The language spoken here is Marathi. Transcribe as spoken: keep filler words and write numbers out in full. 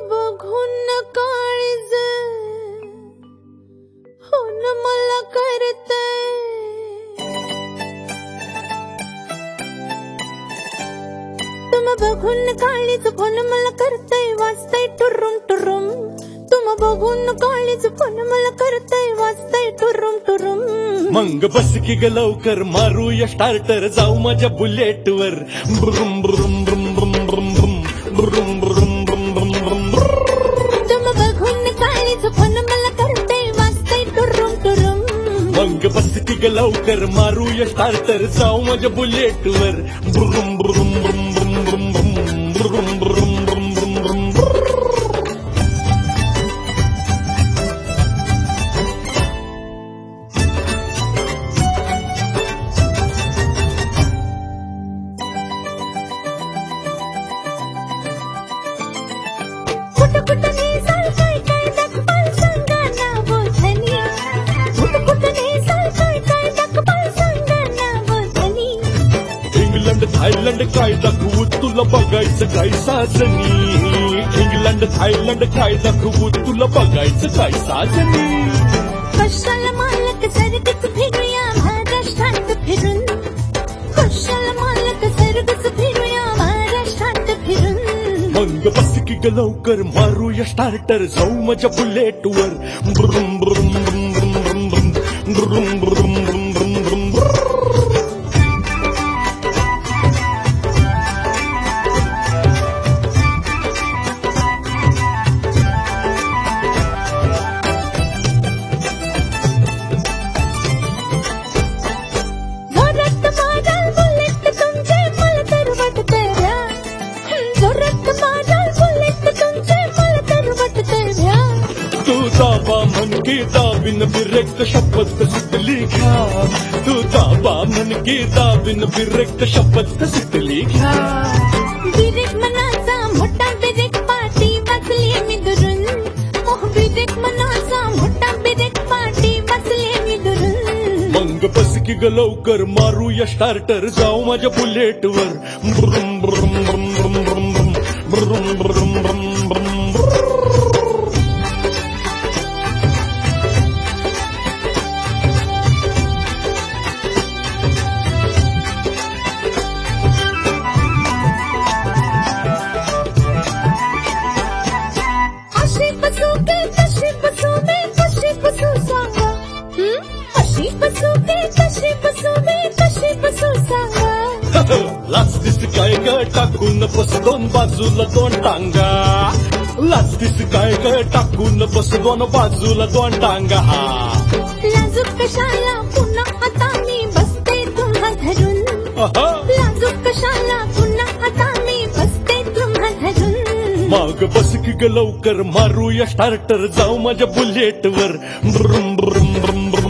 बघून काळीज होन मला करतय तुम बघून काळीज फोन मला करतय वाजतय टुरुम टुरुम तुम बघून काळीज फोन मला करतय वाजतय टुरुम टुरुम मंग बस की ग लवकर मारूया स्टार्टर जाऊ माझ्या बुलेट वर ब्रुम ब्रुम ब्रुम ब्रुम ब्रुम ब्रुम ब्रुम ब्रुम ब्रुम ब्रुम तुम बघून काळीज फोन मला करतय वाजतय टुरुम टुरुम मंग बस की ग लवकर मारूया स्टार्टर जाऊ माझ्या बुलेट वर ब्रुम ब्रुम ब्रुम ब्रुम ब्रुम ब्रुम ब्रुम ब्रुम ब्रुम ब्रुम कुट कुट नेसाल काय काय दाखवाल सांगा ना बोधनी कुट कुट नेसाल काय काय दाखवाल सांगा ना बोधनी इंग्लंड थायलंड काय दाखवू तुला बघायचं काय साजनी इंग्लंड थायलंड काय दाखवू तुला बघायचं काय साजनी कशाला मालक सरगच फिरूया महाराष्ट्रात फिरून कशाला मालक सरगच फिरूया महाराष्ट्रात फिरून मंग बस की ग लवकर मारूया स्टार्टर जाऊ माझ्या बुलेट वर ब्रुम ब्रुम ब्रुम ब्रुम ब्रुम ब्रुम ब्रुम ब्रुम ब्रुम ब्रुम ब्रुम जोरात माराल बुलेट तुमचे मला तर वाटतंय भ्या जोरात माराल बुलेट तुमचे मला तर वाटतंय भ्या तू दाबा मन की दाबिन बिरेक्त शपथ सुटली घ्या तू दाबा मन की दाबिन बिरेक्त शपथ सुटली घ्या बिरेक मनाचा मोठा बिरेक पाठी वाचली मी दुरून ओह बिरेक मनाचा मोठा बिरेक पाठी वाचली मी दुरून मंग बस की ग लवकर मारूया स्टार्टर जाऊ माझ्या बुलेट वर ब्रुम ब्रुम ब्रुम ब्रुम ब्रुम ब्रुम ब्रुम ब्रुम ब्रुम ब्रुम अशी बसू के तशी बसू मी कशी बसू सांगा हं? अशी बसू के तशी बसू मी कशी बसू सांगा लाचतीस काय ग टाकून बस दोन बाजूला दोन टांगा लाचतीस काय ग टाकून बस दोन बाजूला दोन टांगा हा लाजूक कशाला पुन्हा आता मी बसते तुम्हा धरून लाजूक कशाला पुन्हा आता मी बसते तुम्हा धरून मग बस की ग लवकर मारूया स्टार्टर जाऊ माझ्या बुलेट वर ब्रुम ब्रुम ब्रुम ब्रुम